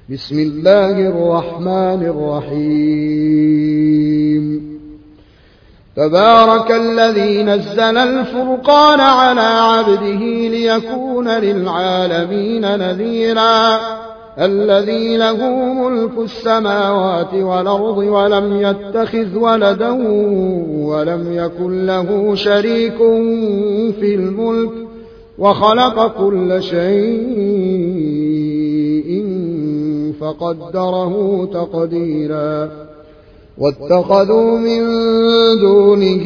بسم الله الرحمن الرحيم تبارك الذي نزل الفرقان على عبده ليكون للعالمين نذيرا الذي له ملك السماوات والأرض ولم يتخذ ولدا ولم يكن له شريك في الملك وخلق كل شيء فقدره تقديرا واتخذوا من دونه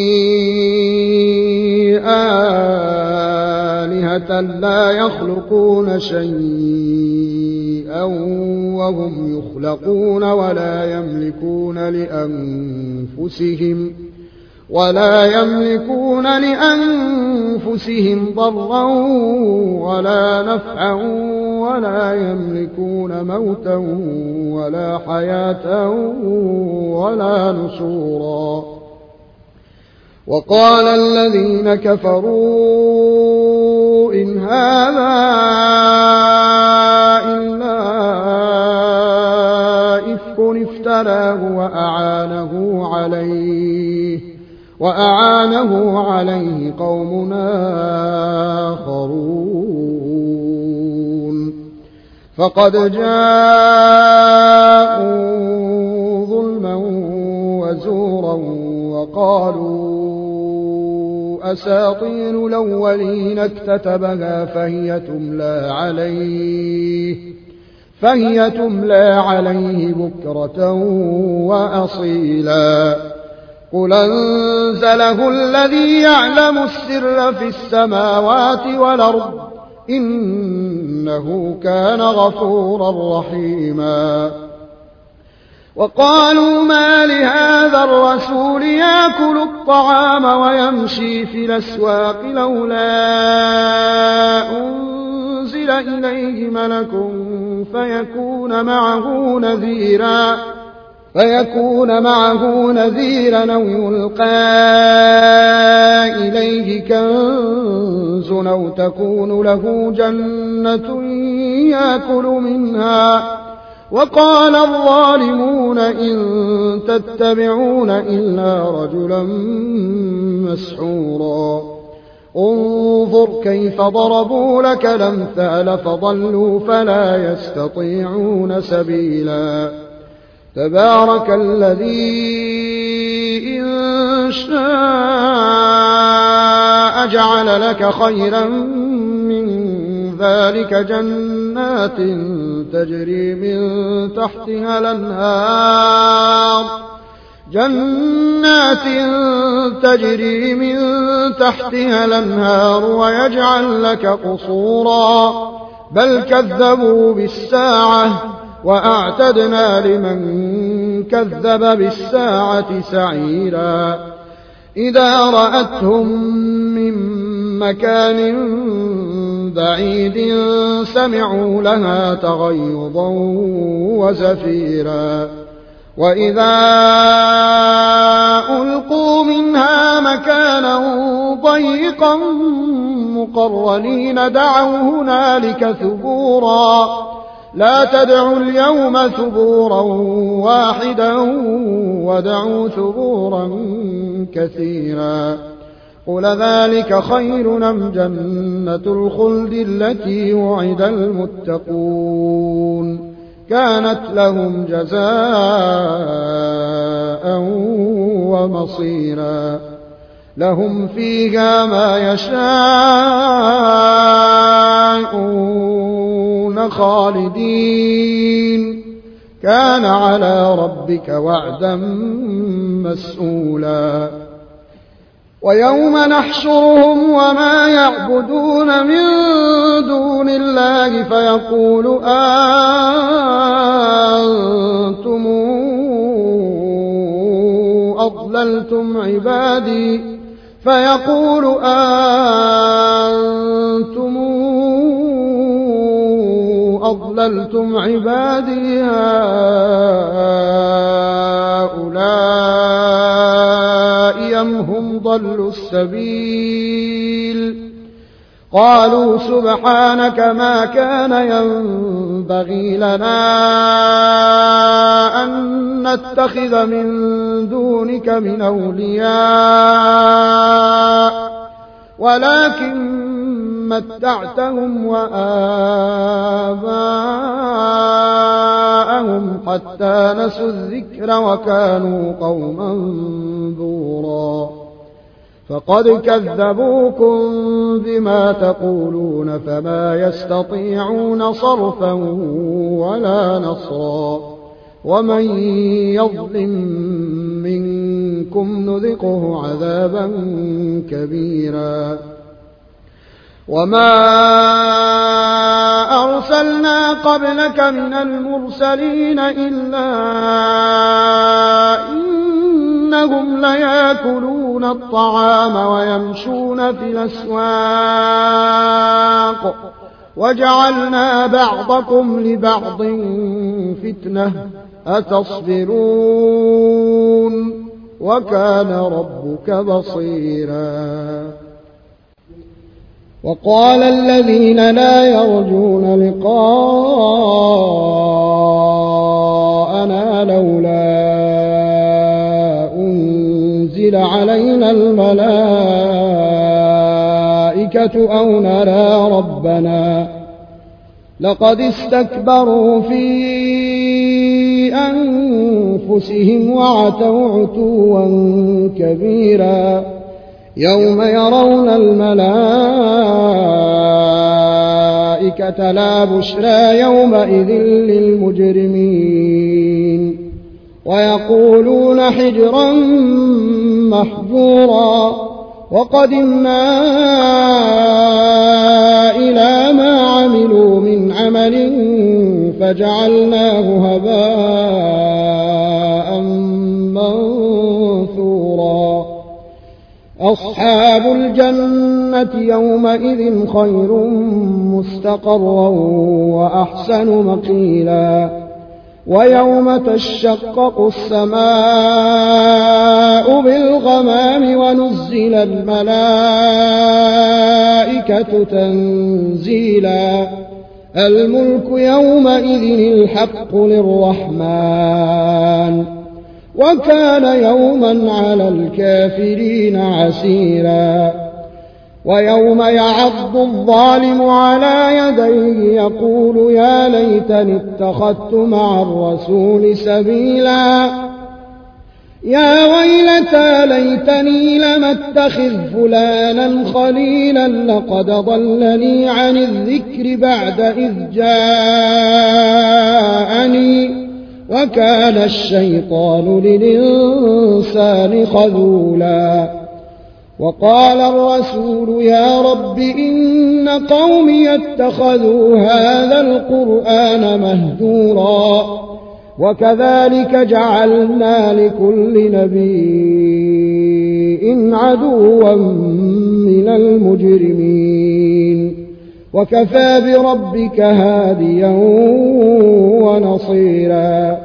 آلهة لا يخلقون شيئا وهم يخلقون ولا يملكون لأنفسهم ضرا ولا نفعا ولا يملكون موتا ولا حياة ولا نشورا وقال الذين كفروا إن هذا إلا إفك افتراه وأعانه عليه قوم آخرون فقد جاءوا ظلما وزورا وقالوا أساطير الأولين اكتتبها فهي تملى عليه بكرة وأصيلا قل أنزله الذي يعلم السر في السماوات والأرض إنه كان غفورا رحيما وقالوا ما لهذا الرسول يأكل الطعام ويمشي في الأسواق لولا أنزل إليه ملك فيكون معه نذيرا أو يلقى إليه كنز أو تكون له جنة يأكل منها وقال الظالمون إن تتبعون إلا رجلا مسحورا انظر كيف ضربوا لك الأمثال فضلوا فلا يستطيعون سبيلا تبارك الذي إن شاء جعل لك خيرا من ذلك جنات تجري من تحتها الأنهار ويجعل لك قصورا بل كذبوا بالساعة وأعتدنا لمن كذب بالساعة سعيرا إذا رأتهم من مكان بعيد سمعوا لها تغيظا وزفيرا وإذا ألقوا منها مكانا ضيقا مقرنين دعوا هنالك ثبورا لا تدعوا اليوم ثبورا واحدا ودعوا ثبورا كثيرا قل ذلك خير أم جنة الخلد التي وعد المتقون كانت لهم جزاء ومصيرا لهم فيها ما يشاءون خالدين كان على ربك وعدا مسئولا ويوم نحشرهم وما يعبدون من دون الله فيقول أنتم أضللتم عبادي هؤلاء أم هم ضلوا السبيل قالوا سبحانك ما كان ينبغي لنا أن نتخذ من دونك من أولياء ولكن متعتهم وآباءهم حتى نسوا الذكر وكانوا قوما بورا فقد كذبوكم بما تقولون فما يستطيعون صرفا ولا نصرا ومن يظلم منكم نذقه عذابا كبيرا وما أرسلنا قبلك من المرسلين إلا إنهم ليأكلون الطعام ويمشون في الأسواق وجعلنا بعضكم لبعض فتنة أتصبرون وكان ربك بصيرا وقال الذين لا يرجون لقاءنا لولا أنزل علينا الملائكة أو نرى ربنا لقد استكبروا في أنفسهم وعتوا عتوا كبيرا يوم يرون الملائكة لا بشرى يومئذ للمجرمين ويقولون حجرا محجورا وقدمنا إلى ما عملوا من عمل فجعلناه هباء منثورا أصحاب الجنة يومئذ خير مستقرا وأحسن مقيلا ويوم تشقق السماء بالغمام ونزل الملائكة تنزيلا الملك يومئذ الحق للرحمن وكان يوما على الكافرين عسيرا ويوم يعض الظالم على يديه يقول يا ليتني اتخذت مع الرسول سبيلا يا ويلتى ليتني لم اتخذ فلانا خليلا لقد ضلني عن الذكر بعد إذ جاءني وكان الشيطان للإنسان خذولا وقال الرسول يا رب إن قومي اتخذوا هذا القرآن مهجورا وكذلك جعلنا لكل نبي عدوا من المجرمين وكفى بربك هاديا ونصيرا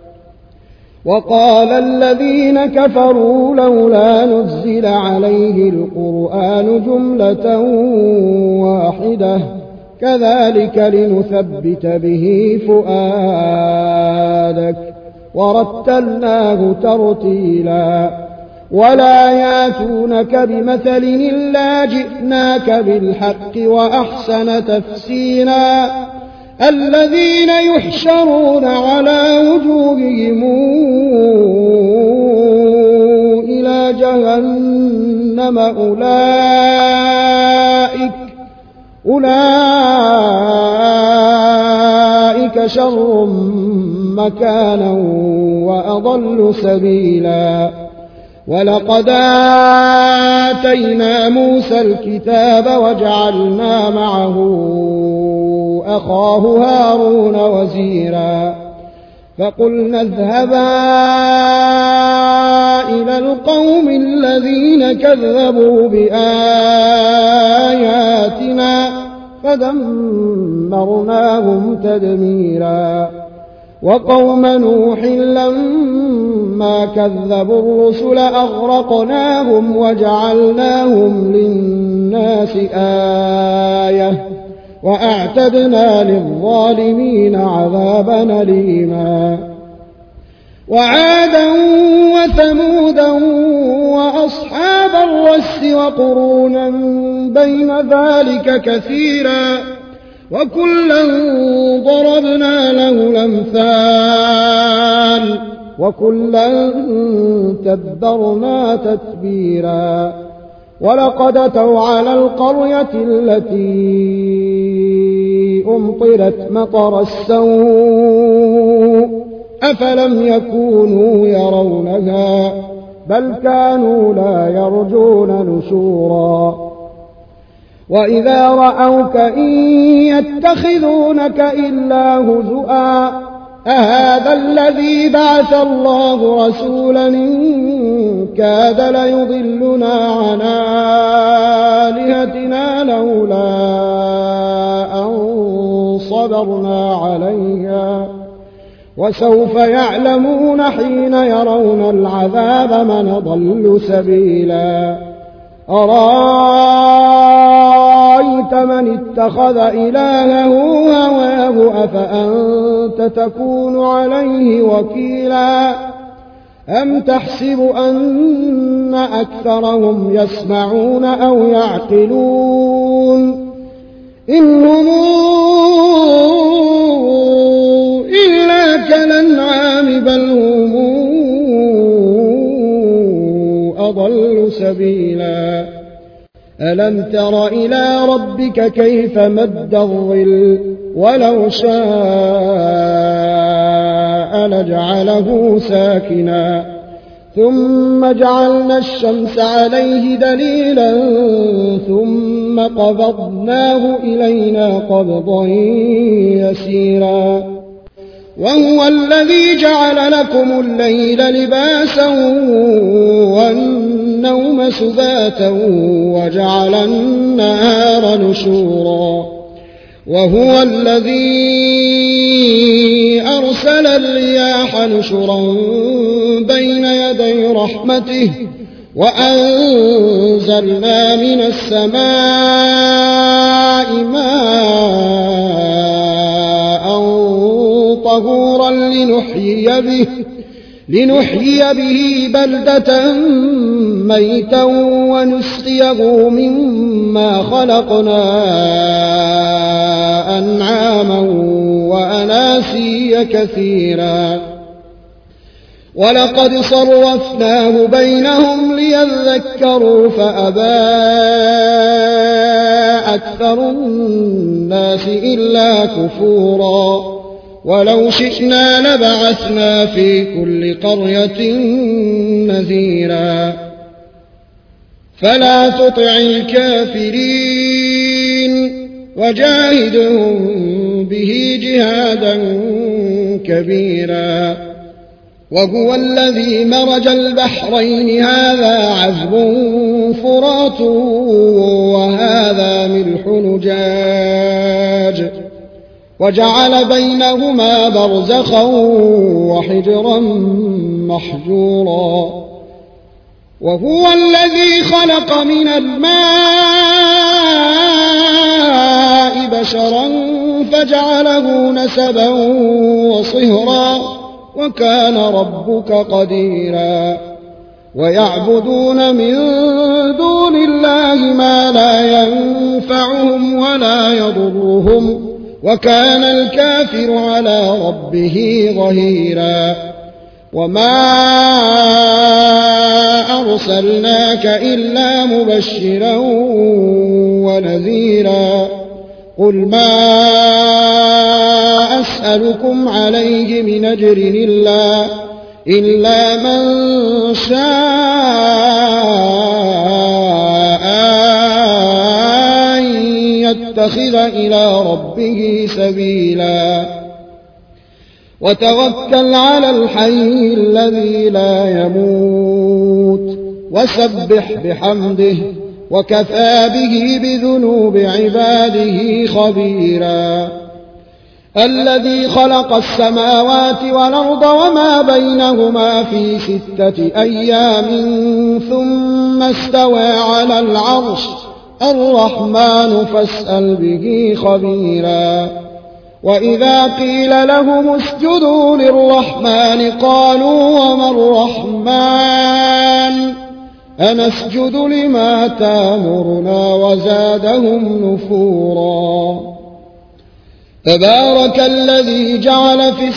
وقال الذين كفروا لولا نزل عليه القرآن جملة واحدة كذلك لنثبت به فؤادك ورتلناه ترتيلا ولا ياتونك بمثل إلا جئناك بالحق وأحسن تفسيرا الذين يحشرون على وجوههم إلى جهنم أولئك شر مكانا وأضل سبيلا ولقد آتينا موسى الكتاب وجعلنا معه أخاه هارون وزيرا فقلنا اذهبا إلى القوم الذين كذبوا بآياتنا فدمرناهم تدميرا وقوم نوح لما كذبوا الرسل أغرقناهم وجعلناهم للناس آية وأعتدنا للظالمين عذابا أليما وعادا وثمودا وأصحاب الرس وقرونا بين ذلك كثيرا وكلا ضربنا له الأمثال وكلا تبرنا تتبيرا ولقد أتوا على القرية التي أمطرت مطر السوء أفلم يكونوا يرونها بل كانوا لا يرجون نشورا وإذا رأوك إن يتخذونك إلا هزؤا أهذا الذي بعث الله رسولا إن كاد ليضلنا عن آلهتنا لولا أن صبرنا عليها وسوف يعلمون حين يرون العذاب من ضل سبيلا أرأيت من اتخذ إلهه هواه أفأنت تكون عليه وكيلا أم تحسب أن أكثرهم يسمعون أو يعقلون إنهم إلا كالأنعام بل هم أضل سبيلا ألم تر إلى ربك كيف مد الظل ولو شاء لجعله ساكنا ثم جعلنا الشمس عليه دليلا ثم قبضناه إلينا قبضا يسيرا وهو الذي جعل لكم الليل لباسا والنوم سباتا وجعل النهار نشورا وهو الذي أرسل الرياح نشرا بين يدي رحمته وأنزلنا من السماء ماء طهورا لنحيي به بلدة ميتا ونسقيه مما خلقنا أنعاما وأناسيا كثيرا ولقد صرفناه بينهم ليذكروا فأبى أكثر الناس إلا كفورا ولو شئنا لبعثنا في كل قرية نذيرا فلا تطع الكافرين وجاهدهم به جهادا كبيرا وهو الذي مرج البحرين هذا عذب فرات وهذا ملح نجاج وجعل بينهما برزخا وحجرا محجورا وهو الذي خلق من الماء بشرا فجعله نسبا وصهرا وكان ربك قديرا ويعبدون من دون الله ما لا ينفعهم ولا يضرهم وكان الكافر على ربه ظهيرا وما أرسلناك إلا مبشرا ونذيرا قل ما أسألكم عليه من أجر إلا من شاء أن يتخذ إلى ربه سبيلا وتوكل على الحي الذي لا يموت وسبح بحمده وكفى به بذنوب عباده خبيرا الذي خلق السماوات والأرض وما بينهما في 6 أيام ثم استوى على العرش الرحمن فاسأل به خبيرا وإذا قيل لهم اسجدوا للرحمن قالوا وما الرحمن أنسجد لما تامرنا وزادهم نفورا تبارك الذي جعل في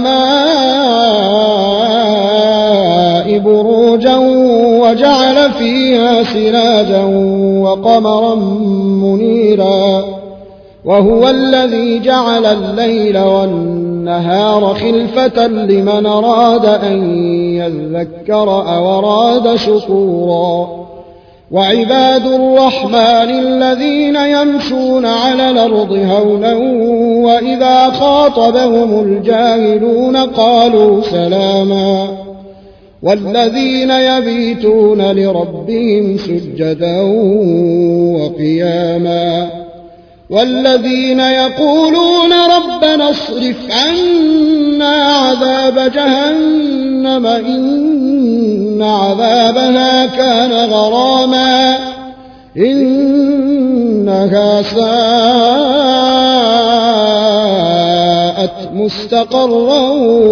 السماء بروجا وجعل فيها سراجا وقمرا منيرا وهو الذي جعل الليل والنهار خلفة لمن أراد أن يذكر أو أراد شكورا وعباد الرحمن الذين يمشون على الأرض هونا وإذا خاطبهم الجاهلون قالوا سلاما والذين يبيتون لربهم سجدا وقياما والذين يقولون ربنا اصرف عنا عذاب جهنم إن عذابها كان غراما إنها ساءت مستقرا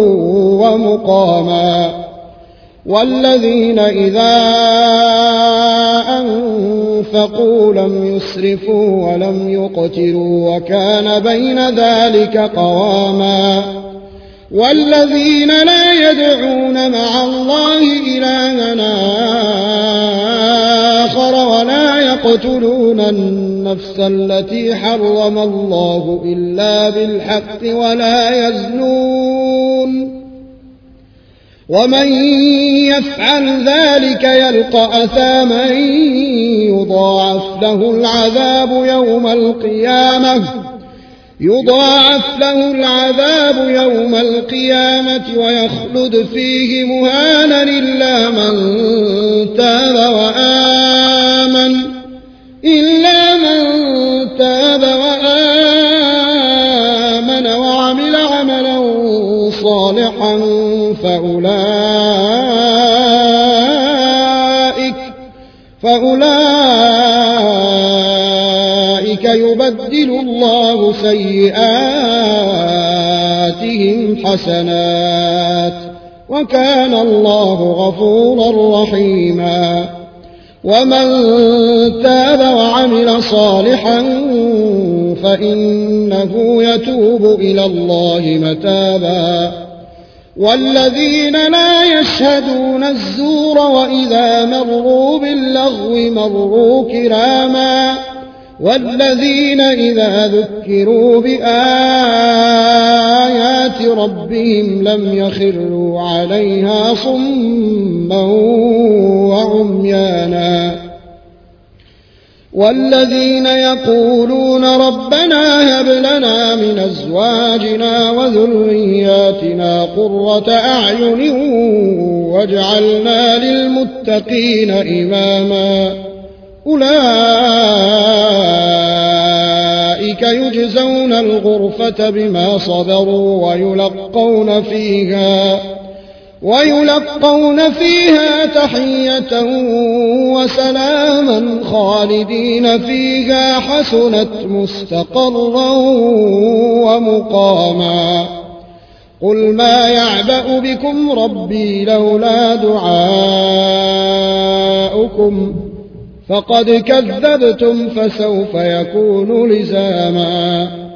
ومقاما والذين إذا أنفقوا لم يسرفوا ولم يقتروا وكان بين ذلك قواما والذين لا يدعون مع الله إلها آخر ولا يقتلون النفس التي حرم الله إلا بالحق ولا يزنون ومن يفعل ذلك يلقى أثاما يضاعف له العذاب يوم القيامة ويخلد فيه مهانا إلا من تاب وآمن وعمل عملا صالحا فأولئك يبدل الله سيئاتهم حسنات وكان الله غفورا رحيما ومن تاب وعمل صالحا فإنه يتوب إلى الله متابا والذين لا يشهدون الزور وإذا مروا باللغو مروا كراما والذين إذا ذكروا بآيات ربهم لم يخروا عليها صما وعميانا والذين يقولون ربنا هب لنا من أزواجنا وذرياتنا قرة أعين واجعلنا للمتقين إماما أولئك يجزون الغرفة بما صبروا ويلقون فيها تحية وسلاما خالدين فيها حسنت مستقرا ومقاما قل ما يعبأ بكم ربي لولا دعاؤكم فقد كذبتم فسوف يكون لزاما